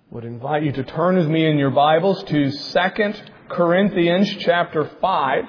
Would invite you to turn with me in your Bibles to 2 Corinthians chapter 5.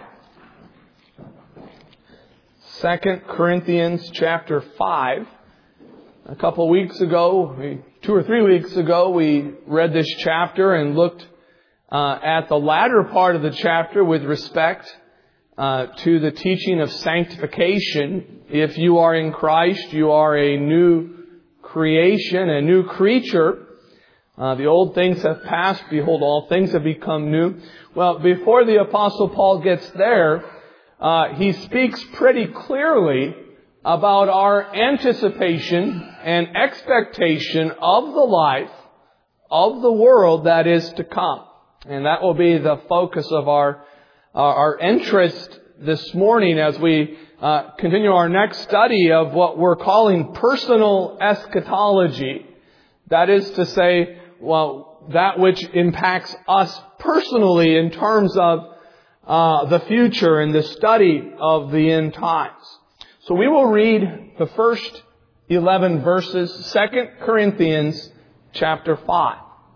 2 Corinthians chapter 5. A couple weeks ago, 2 or 3 weeks ago, we read this chapter and looked at the latter part of the chapter with respect to the teaching of sanctification. If you are in Christ, you are a new creation, a new creature. The old things have passed. Behold, all things have become new. Well, before the Apostle Paul gets there, he speaks pretty clearly about our anticipation and expectation of the life of the world that is to come. And that will be the focus of our interest this morning as we continue our next study of what we're calling personal eschatology. That is to say, well, that which impacts us personally in terms of the future and the study of the end times. So we will read the first 11 verses, 2 Corinthians chapter 5.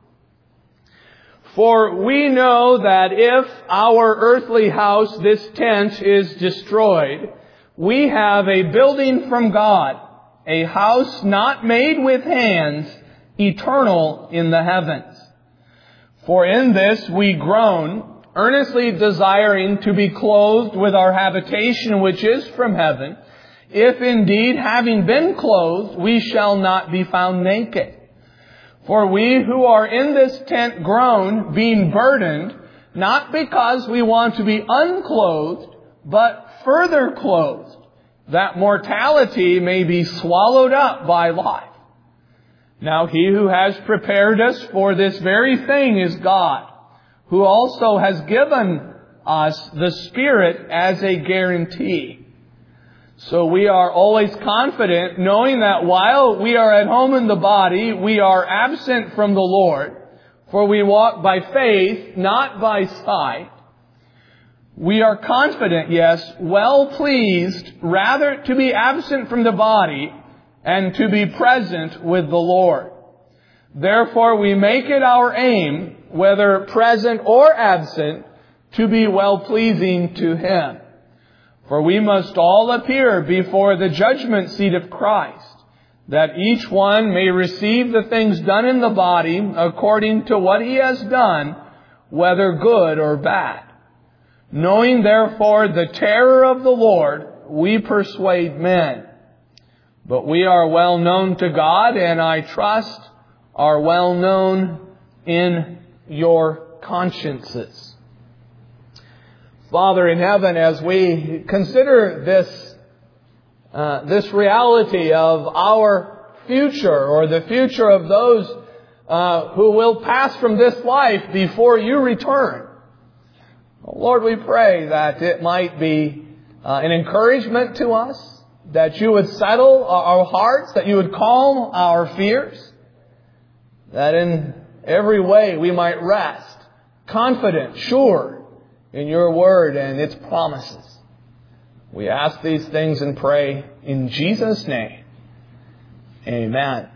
For we know that if our earthly house, this tent, is destroyed, we have a building from God, a house not made with hands, eternal in the heavens. For in this we groan, earnestly desiring to be clothed with our habitation which is from heaven, if indeed, having been clothed, we shall not be found naked. For we who are in this tent groan, being burdened, not because we want to be unclothed, but further clothed, that mortality may be swallowed up by life. Now He who has prepared us for this very thing is God, who also has given us the Spirit as a guarantee. So we are always confident, knowing that while we are at home in the body, we are absent from the Lord, for we walk by faith, not by sight. We are confident, yes, well pleased, rather to be absent from the body and to be present with the Lord. Therefore we make it our aim, whether present or absent, to be well-pleasing to Him. For we must all appear before the judgment seat of Christ, that each one may receive the things done in the body according to what he has done, whether good or bad. Knowing therefore the terror of the Lord, we persuade men. But we are well known to God, and I trust are well known in your consciences. Father in heaven, as we consider this reality of our future, or the future of those who will pass from this life before you return, Lord, we pray that it might be an encouragement to us, that you would settle our hearts, that you would calm our fears, that in every way we might rest, confident, sure, in your word and its promises. We ask these things and pray in Jesus' name. Amen.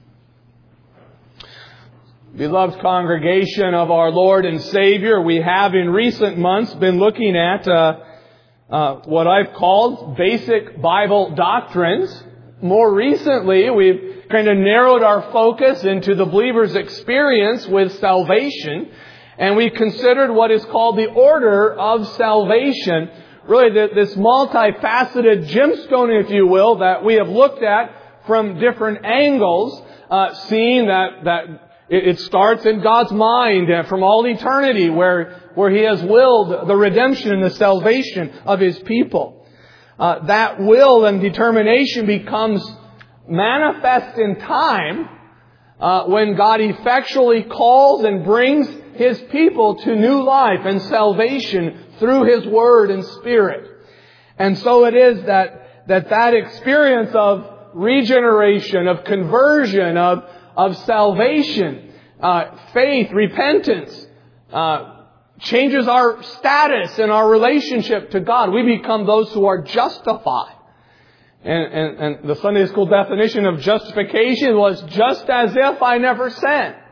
Beloved congregation of our Lord and Savior, we have in recent months been looking at what I've called basic Bible doctrines. More recently, we've kind of narrowed our focus into the believer's experience with salvation. And we considered what is called the order of salvation. Really, this multifaceted gemstone, if you will, that we have looked at from different angles, seeing that it starts in God's mind from all eternity, where He has willed the redemption and the salvation of His people. That will and determination becomes manifest in time when God effectually calls and brings His people to new life and salvation through His Word and Spirit. And so it is that experience of regeneration, of conversion, of salvation, faith, repentance, changes our status and our relationship to God. We become those who are justified. And the Sunday school definition of justification was just as if I never sinned.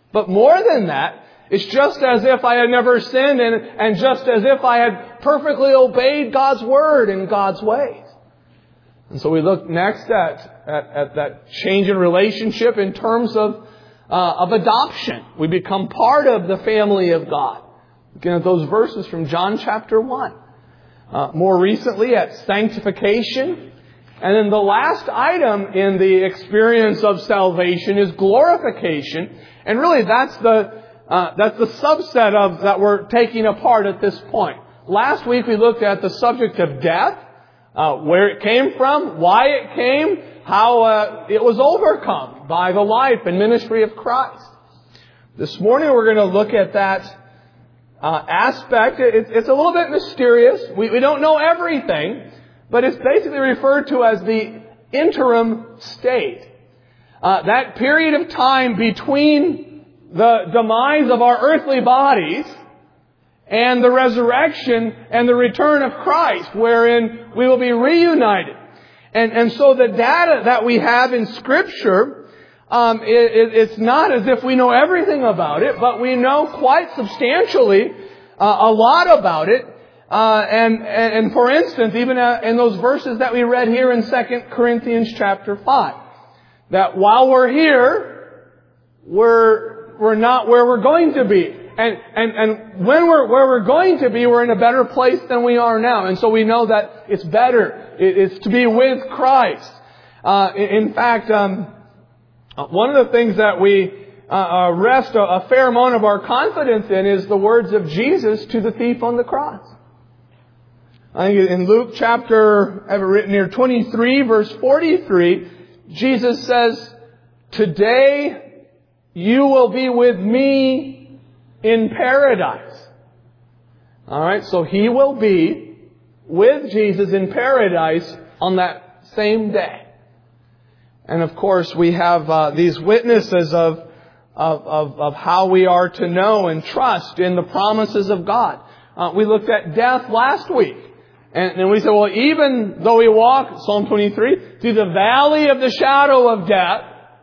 But more than that, it's just as if I had never sinned and just as if I had perfectly obeyed God's Word and God's ways. And so we look next at that change in relationship in terms of adoption. We become part of the family of God. Looking at those verses from John chapter 1. More recently at sanctification. And then the last item in the experience of salvation is glorification. And really that's the subset of that we're taking apart at this point. Last week we looked at the subject of death, where it came from, why it came, how it was overcome by the life and ministry of Christ. This morning we're going to look at that aspect. It's a little bit mysterious. We don't know everything, but it's basically referred to as the interim state. That period of time between the demise of our earthly bodies and the resurrection and the return of Christ, wherein we will be reunited. And so the data that we have in Scripture, it's not as if we know everything about it, but we know quite substantially a lot about it. And for instance, even in those verses that we read here in 2 Corinthians chapter 5, that while we're here, we're not where we're going to be. And when we're where we're going to be, we're in a better place than we are now. And so we know that it's better. It's to be with Christ. In fact, one of the things that we rest a fair amount of our confidence in is the words of Jesus to the thief on the cross. I think in Luke chapter, I have it written here, 23, verse 43, Jesus says, "Today you will be with me in paradise." All right, so he will be with Jesus in paradise on that same day. And of course, we have these witnesses of how we are to know and trust in the promises of God. We looked at death last week. And we said, well, even though we walk, Psalm 23, through the valley of the shadow of death,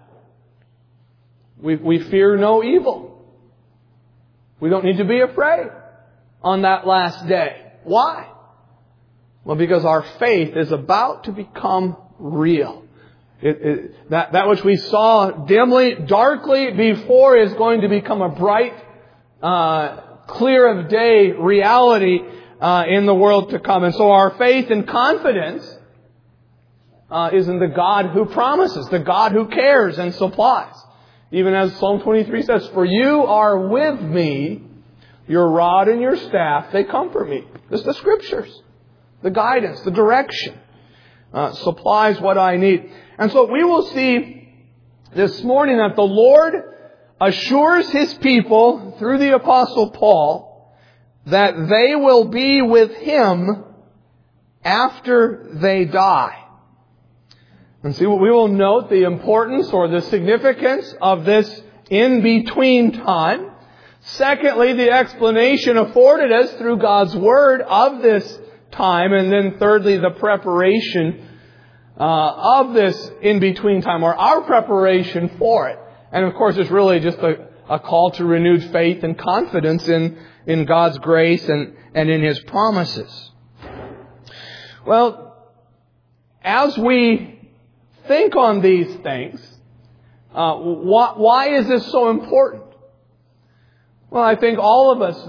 we fear no evil. We don't need to be afraid on that last day. Why? Well, because our faith is about to become real. That which we saw dimly, darkly before is going to become a bright, clear of day reality in the world to come. And so our faith and confidence is in the God who promises, the God who cares and supplies. Even as Psalm 23 says, "For you are with me, your rod and your staff, they comfort me." This is the Scriptures, the guidance, the direction, supplies what I need. And so we will see this morning that the Lord assures His people through the Apostle Paul that they will be with Him after they die. And see, we will note the importance or the significance of this in-between time. Secondly, the explanation afforded us through God's Word of this time. And then thirdly, the preparation of this in-between time, or our preparation for it. And of course, it's really just a call to renewed faith and confidence in God's grace and in His promises. Well, as we think on these things, why is this so important? Well, I think all of us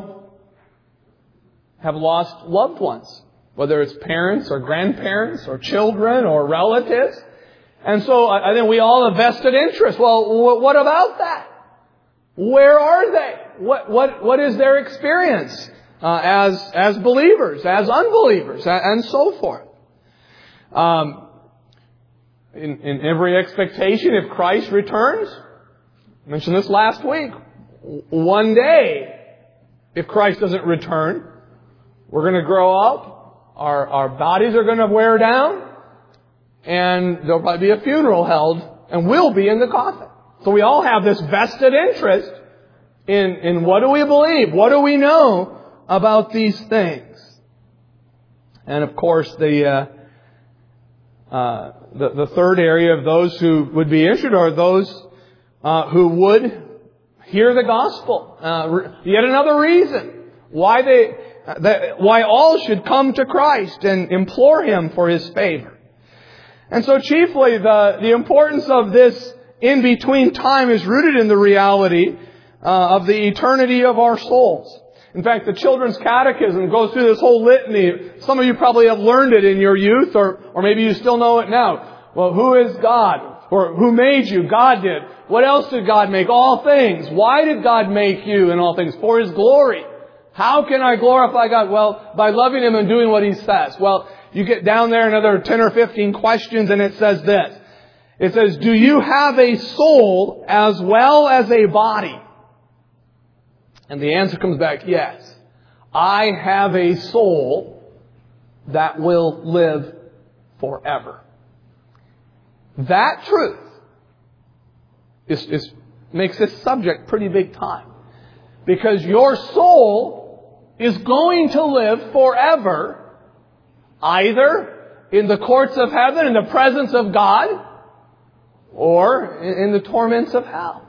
have lost loved ones, whether it's parents or grandparents or children or relatives. And so I think we all have vested interest. Well, what about that? Where are they? What is their experience as believers, as unbelievers, and so forth? In every expectation, if Christ returns, I mentioned this last week, one day, if Christ doesn't return, we're going to grow up, our bodies are going to wear down, and there'll probably be a funeral held, and we'll be in the coffin. So we all have this vested interest in what do we believe, what do we know about these things. And of course, the third area of those who would be interested are those who would hear the gospel. Yet another reason why all should come to Christ and implore Him for His favor. And so chiefly the importance of this in-between time is rooted in the reality of the eternity of our souls. In fact, the Children's Catechism goes through this whole litany. Some of you probably have learned it in your youth, or maybe you still know it now. Well, who is God? Or who made you? God did. What else did God make? All things. Why did God make you in all things? For His glory. How can I glorify God? Well, by loving Him and doing what He says. Well, you get down there another 10 or 15 questions and it says this. It says, do you have a soul as well as a body? And the answer comes back, yes. I have a soul that will live forever. That truth makes this subject pretty big time. Because your soul is going to live forever, either in the courts of heaven, in the presence of God, or in the torments of hell.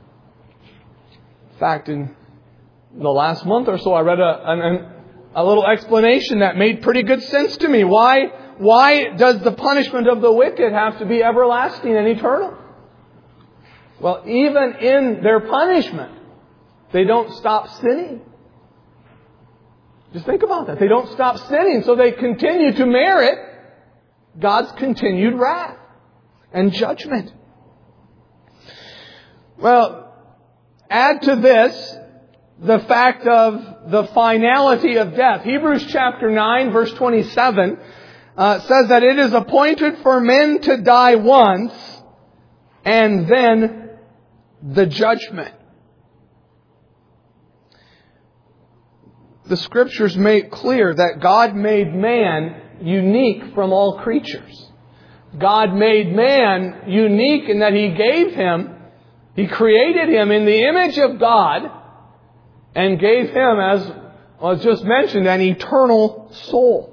In fact, in the last month or so, I read a little explanation that made pretty good sense to me. Why does the punishment of the wicked have to be everlasting and eternal? Well, even in their punishment, they don't stop sinning. Just think about that. They don't stop sinning, so they continue to merit God's continued wrath and judgment. Well, add to this the fact of the finality of death. Hebrews chapter 9, verse 27 says that it is appointed for men to die once, and then the judgment. The Scriptures make clear that God made man unique from all creatures. God made man unique in that He created him in the image of God and gave him, as was just mentioned, an eternal soul.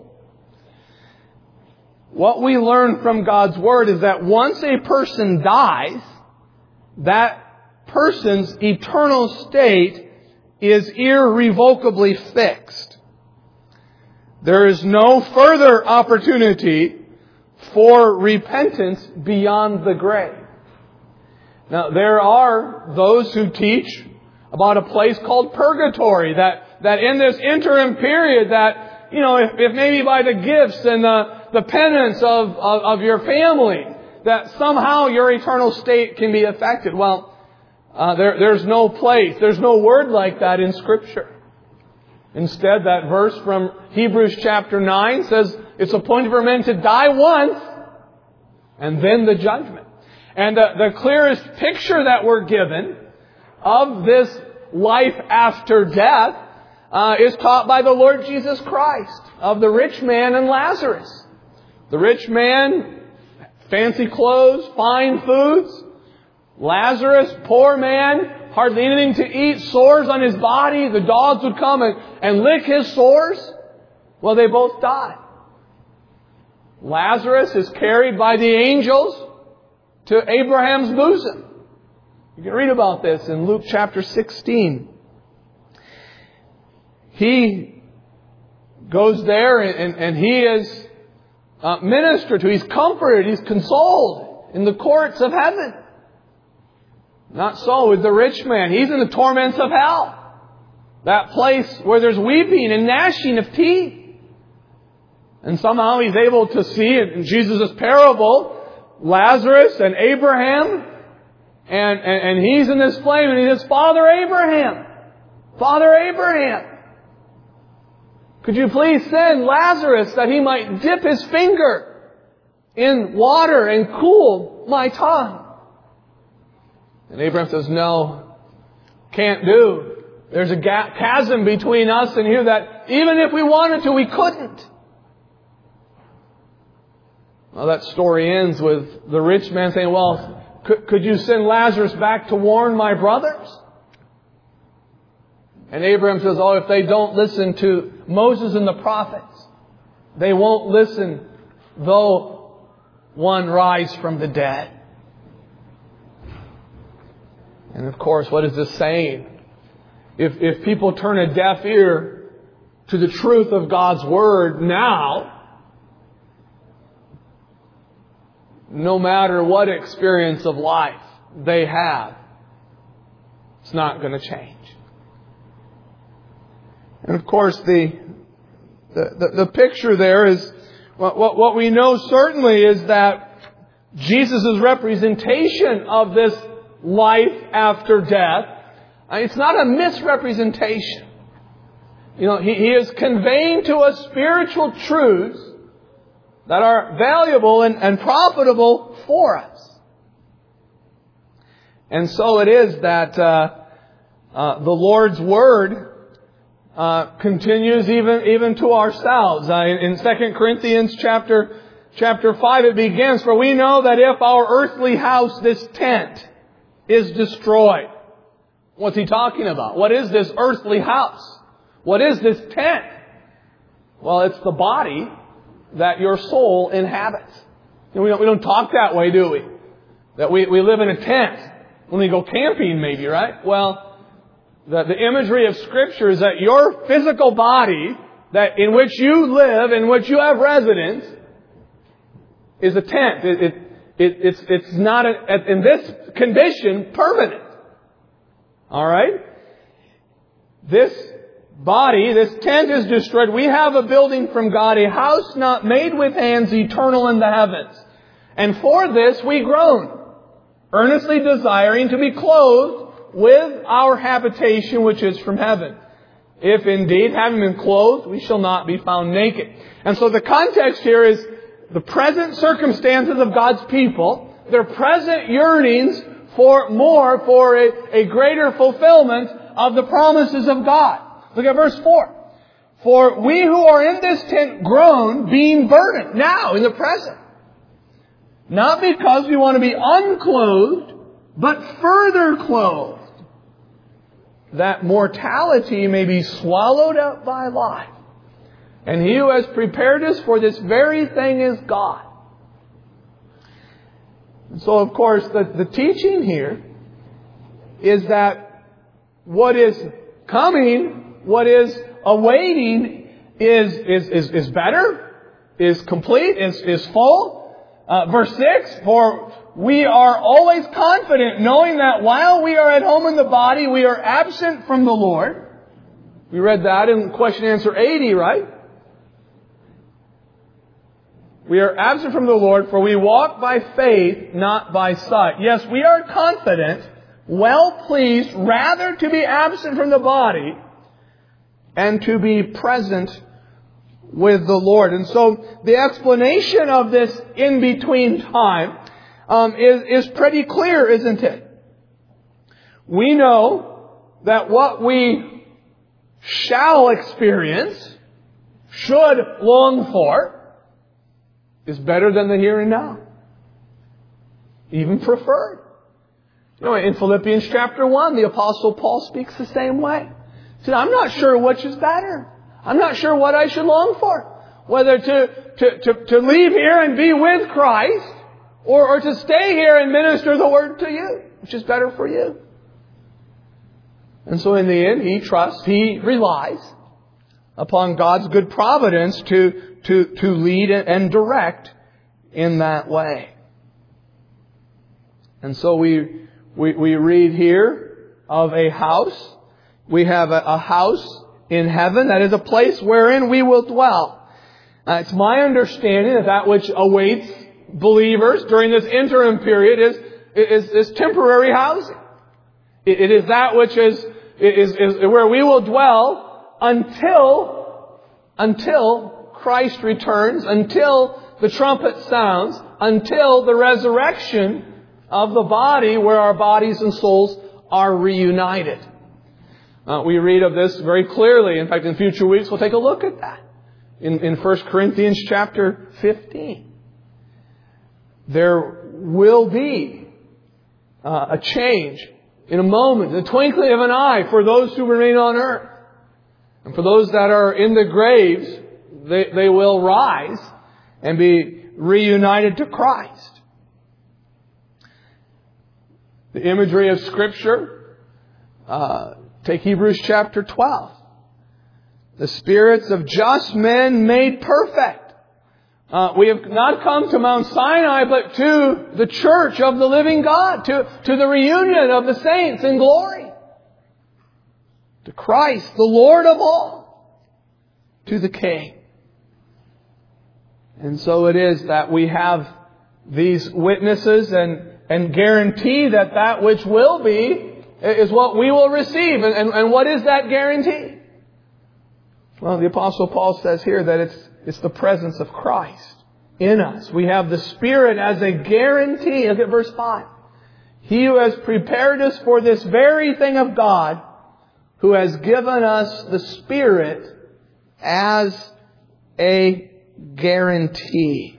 What we learn from God's Word is that once a person dies, that person's eternal state is irrevocably fixed. There is no further opportunity for repentance beyond the grave. Now, there are those who teach about a place called purgatory, that in this interim period that, if maybe by the gifts and the penance of your family, that somehow your eternal state can be affected. Well, there's no place, there's no word like that in Scripture. Instead, that verse from Hebrews chapter 9 says it's appointed for men to die once and then the judgment. And the clearest picture that we're given of this life after death is taught by the Lord Jesus Christ, of the rich man and Lazarus. The rich man, fancy clothes, fine foods. Lazarus, poor man, hardly anything to eat, sores on his body. The dogs would come and lick his sores. Well, they both died. Lazarus is carried by the angels to Abraham's bosom. You can read about this in Luke chapter 16. He goes there and he is ministered to. He's comforted. He's consoled in the courts of heaven. Not so with the rich man. He's in the torments of hell. That place where there's weeping and gnashing of teeth. And somehow he's able to see in Jesus' parable Lazarus and Abraham. And he's in this flame and he says, Father Abraham! Father Abraham! Could you please send Lazarus that he might dip his finger in water and cool my tongue? And Abraham says, no, can't do. There's a chasm between us and you that even if we wanted to, we couldn't. Well, that story ends with the rich man saying, well, could you send Lazarus back to warn my brothers? And Abraham says, oh, if they don't listen to Moses and the prophets, they won't listen though one rise from the dead. And of course, what is this saying? If people turn a deaf ear to the truth of God's Word now, no matter what experience of life they have, it's not going to change. And of course, the picture there is, what we know certainly is that Jesus' representation of this life after death, it's not a misrepresentation. He is conveying to us spiritual truths that are valuable and profitable for us. And so it is that the Lord's Word continues even to ourselves. In 2 Corinthians chapter 5 it begins, "For we know that if our earthly house, this tent, is destroyed." What's he talking about? What is this earthly house? What is this tent? Well, it's the body that your soul inhabits. We don't talk that way, do we? That we live in a tent when we go camping, maybe, right? Well, the imagery of Scripture is that your physical body, that in which you live, in which you have residence, is a tent. It's not, in this condition, permanent. All right? This body, this tent is destroyed. We have a building from God, a house not made with hands, eternal in the heavens. And for this we groan, earnestly desiring to be clothed with our habitation which is from heaven. If indeed, having been clothed, we shall not be found naked. And so the context here is the present circumstances of God's people, their present yearnings for more, for a greater fulfillment of the promises of God. Look at verse 4. "For we who are in this tent groan, being burdened," now in the present. "Not because we want to be unclothed, but further clothed, that mortality may be swallowed up by life. And He who has prepared us for this very thing is God." And so, of course, the teaching here is that what is coming, what is awaiting, is better, is complete, is full. Verse 6, "For we are always confident, knowing that while we are at home in the body, we are absent from the Lord." We read that in question and answer 80, right? "We are absent from the Lord, for we walk by faith, not by sight." Yes, we are confident, well pleased, rather to be absent from the body and to be present with the Lord. And so the explanation of this in-between time is pretty clear, isn't it? We know that what we shall experience, should long for, is better than the here and now. Even preferred. In Philippians chapter 1, the Apostle Paul speaks the same way. He said, "I'm not sure which is better. I'm not sure what I should long for. Whether to leave here and be with Christ, or to stay here and minister the Word to you, which is better for you." And so in the end, he relies upon God's good providence to lead and direct in that way. And so we read here of a house. We have a house in heaven, that is a place wherein we will dwell. It's my understanding that which awaits believers during this interim period is temporary housing. It is that which is where we will dwell until Christ returns, until the trumpet sounds, until the resurrection of the body, where our bodies and souls are reunited. We read of this very clearly. In fact, in future weeks, we'll take a look at that. In 1 Corinthians chapter 15. There will be a change in a moment, the twinkling of an eye, for those who remain on earth. And for those that are in the graves, they will rise and be reunited to Christ. The imagery of Scripture, take Hebrews chapter 12. The spirits of just men made perfect. We have not come to Mount Sinai, but to the church of the living God, to the reunion of the saints in glory, to Christ, the Lord of all, to the King. And so it is that we have these witnesses and guarantee that that which will be is what we will receive. And what is that guarantee? Well, the Apostle Paul says here that it's the presence of Christ in us. We have the Spirit as a guarantee. Look at verse 5. He who has prepared us for this very thing of God, who has given us the Spirit as a guarantee.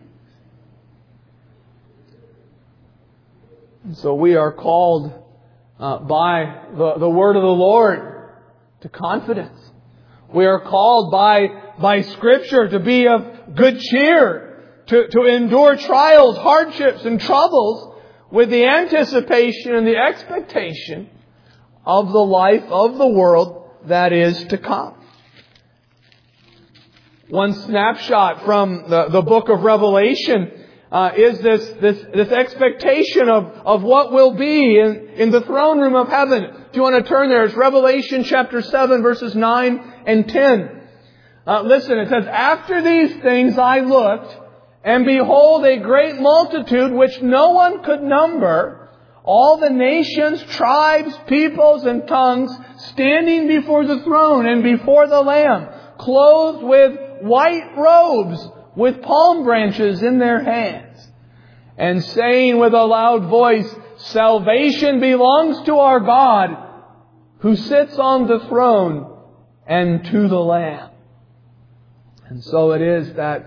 So we are called by the word of the Lord to confidence. We are called by Scripture to be of good cheer, to endure trials, hardships, and troubles with the anticipation and the expectation of the life of the world that is to come. One snapshot from the book of Revelation is this expectation of what will be in the throne room of heaven. If you want to turn there, it's Revelation chapter 7, verses 9 and 10. Listen, it says, "After these things I looked, and behold, a great multitude which no one could number, all the nations, tribes, peoples, and tongues, standing before the throne and before the Lamb, clothed with white robes, with palm branches in their hands, and saying with a loud voice, 'Salvation belongs to our God, who sits on the throne, and to the Lamb.'" And so it is that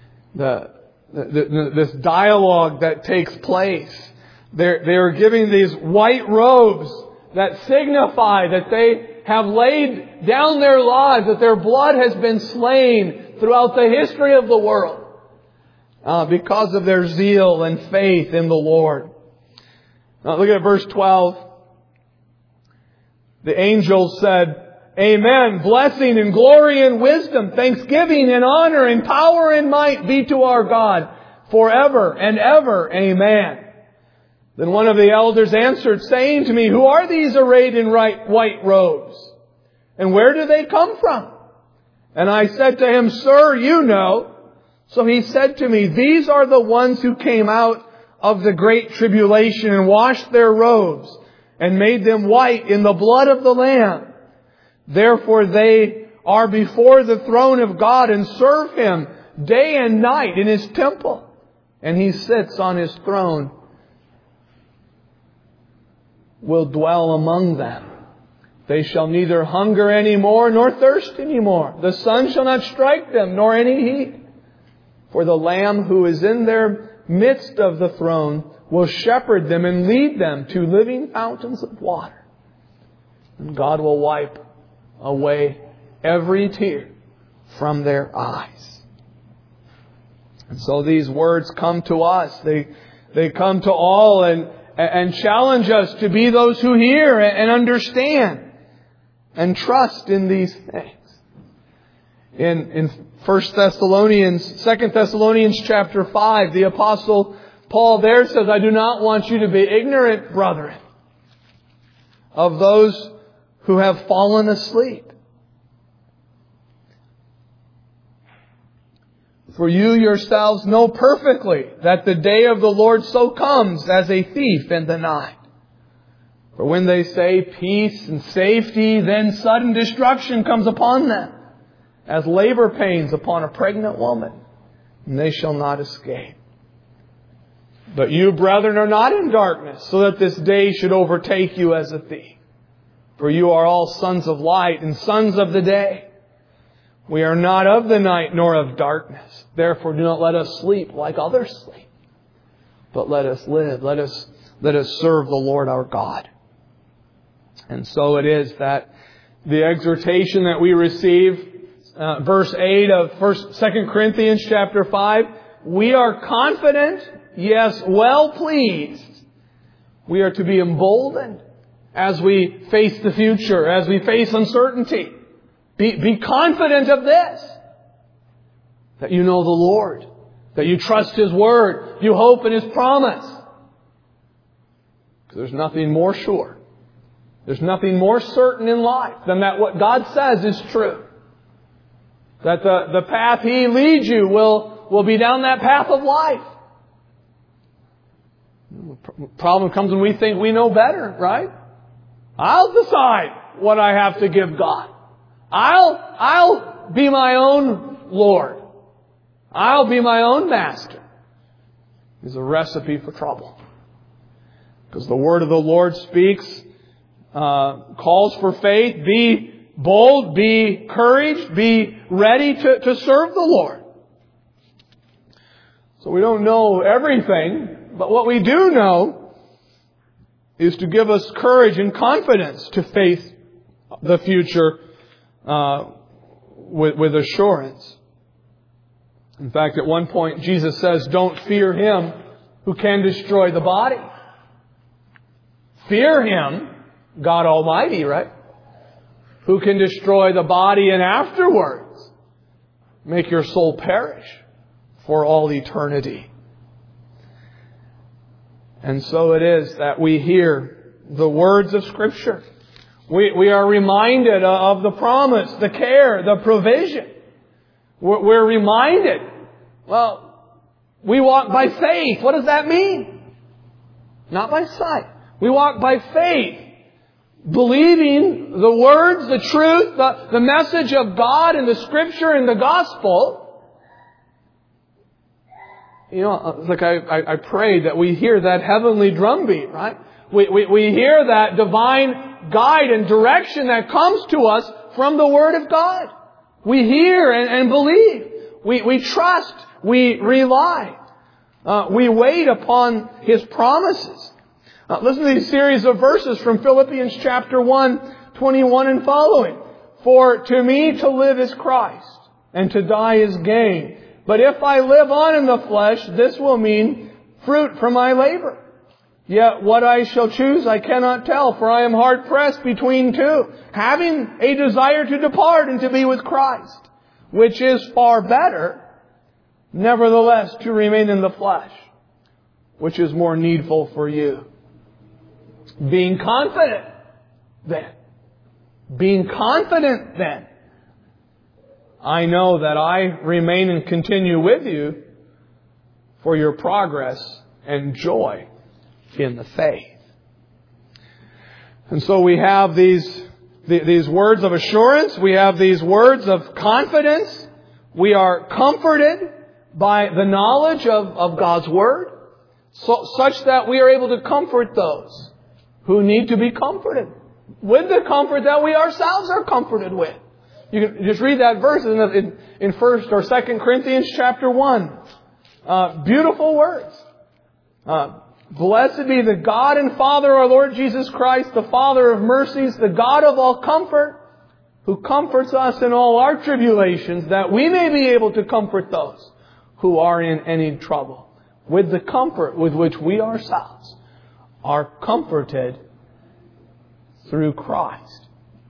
this dialogue that takes place, they're giving these white robes that signify that they have laid down their lives, that their blood has been slain throughout the history of the world because of their zeal and faith in the Lord. Now look at verse 12. The angel said, "Amen. Blessing and glory and wisdom, thanksgiving and honor and power and might be to our God forever and ever. Amen." Then one of the elders answered, saying to me, "Who are these arrayed in white robes? And where do they come from?" And I said to him, "Sir, you know." So he said to me, "These are the ones who came out of the great tribulation and washed their robes and made them white in the blood of the Lamb. Therefore they are before the throne of God and serve Him day and night in His temple. And He sits on His throne, will dwell among them. They shall neither hunger any more nor thirst any more. The sun shall not strike them, nor any heat. For the Lamb who is in their midst of the throne will shepherd them and lead them to living fountains of water. And God will wipe away every tear from their eyes." And so these words come to us. They come to all and challenge us to be those who hear and understand and trust in these things. In 2 Thessalonians chapter 5, the Apostle Paul there says, "I do not want you to be ignorant, brethren, of those who have fallen asleep. For you yourselves know perfectly that the day of the Lord so comes as a thief in the night. For when they say peace and safety, then sudden destruction comes upon them, as labor pains upon a pregnant woman, and they shall not escape. But you, brethren, are not in darkness, so that this day should overtake you as a thief. For you are all sons of light and sons of the day. We are not of the night nor of darkness. Therefore do not let us sleep like others sleep, but let us live. Let us serve the Lord our God." And so it is that the exhortation that we receive, verse 8 of 2 Corinthians chapter 5, we are confident, yes, well pleased, We are to be emboldened as we face the future, as we face uncertainty. Be confident of this. That you know the Lord. That you trust His Word. You hope in His promise. Because there's nothing more sure. There's nothing more certain in life than that what God says is true. That the path He leads you will be down that path of life. The problem comes when we think we know better, right? I'll decide what I have to give God. I'll be my own Lord. I'll be my own master. It's a recipe for trouble. Because the word of the Lord speaks, calls for faith. Be bold, be encouraged, be ready to serve the Lord. So we don't know everything, but what we do know is to give us courage and confidence to face the future with assurance. In fact, at one point Jesus says, don't fear him who can destroy the body. Fear Him, God Almighty, right? Who can destroy the body and afterwards make your soul perish for all eternity. And so it is that we hear the words of Scripture. We are reminded of the promise, the care, the provision. We're reminded, well, we walk by faith. What does that mean? Not by sight. We walk by faith, believing the words, the truth, the message of God and the Scripture and the Gospel. You know, it's like I pray that we hear that heavenly drumbeat, right? We hear that divine guide and direction that comes to us from the Word of God. We hear and believe. We trust. We rely. We wait upon His promises. Listen to these series of verses from Philippians chapter 1, 21 and following. For to me to live is Christ, and to die is gain. But if I live on in the flesh, this will mean fruit from my labor. Yet what I shall choose I cannot tell, for I am hard pressed between two, having a desire to depart and to be with Christ, which is far better, nevertheless to remain in the flesh, which is more needful for you. Being confident then, I know that I remain and continue with you for your progress and joy in the faith. And so we have these words of assurance. We have these words of confidence. We are comforted by the knowledge of God's Word, such that we are able to comfort those who need to be comforted with the comfort that we ourselves are comforted with. You can just read that verse in 1 or 2 Corinthians chapter 1. Beautiful words. Blessed be the God and Father of our Lord Jesus Christ, the Father of mercies, the God of all comfort, who comforts us in all our tribulations, that we may be able to comfort those who are in any trouble, with the comfort with which we ourselves are comforted through Christ.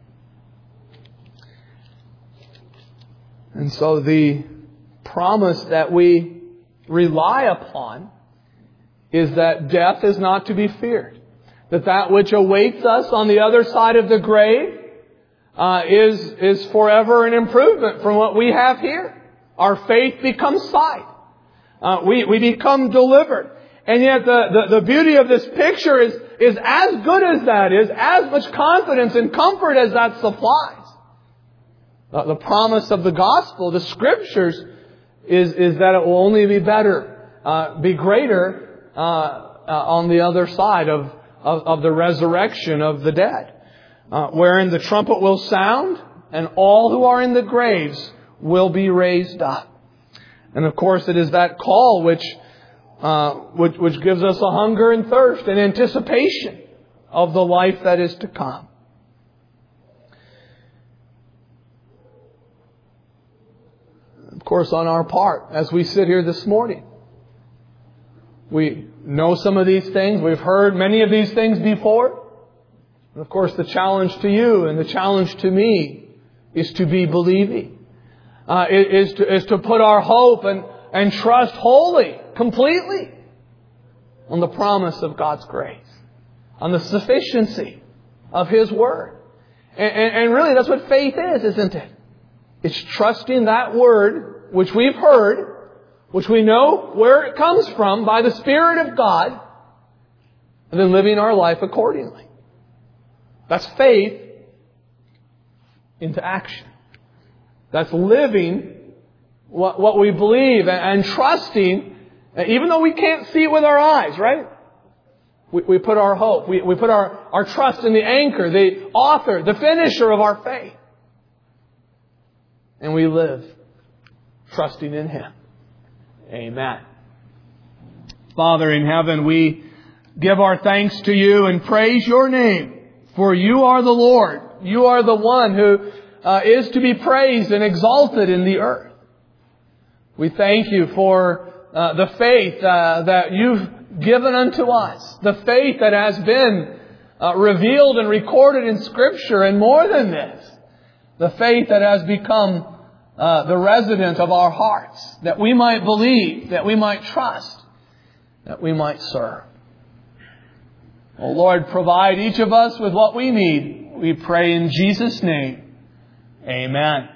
And so the promise that we rely upon is that death is not to be feared. That which awaits us on the other side of the grave is forever an improvement from what we have here. Our faith becomes sight. We become delivered. And yet the beauty of this picture is as good as that is, as much confidence and comfort as that supplies. The promise of the gospel, the Scriptures, is that it will only be better, be greater on the other side of the resurrection of the dead. Wherein the trumpet will sound and all who are in the graves will be raised up. And of course it is that call which gives us a hunger and thirst and anticipation of the life that is to come. Of course, on our part, as we sit here this morning, we know some of these things. We've heard many of these things before. And of course, the challenge to you and the challenge to me is to be believing. Is to put our hope and trust wholly, completely on the promise of God's grace, on the sufficiency of His Word. And really that's what faith is, isn't it? It's trusting that Word which we've heard, which we know where it comes from by the Spirit of God, and then living our life accordingly. That's faith into action. That's living what we believe and trusting, even though we can't see it with our eyes, right? We put our hope, we put our trust in the anchor, the author, the finisher of our faith. And we live trusting in Him. Amen. Father in heaven, we give our thanks to You and praise Your name. For You are the Lord. You are the one who is to be praised and exalted in the earth. We thank You for the faith that You've given unto us. The faith that has been revealed and recorded in Scripture. And more than this, the faith that has become the resident of our hearts. That we might believe, that we might trust, that we might serve. Oh Lord, provide each of us with what we need. We pray in Jesus' name. Amen.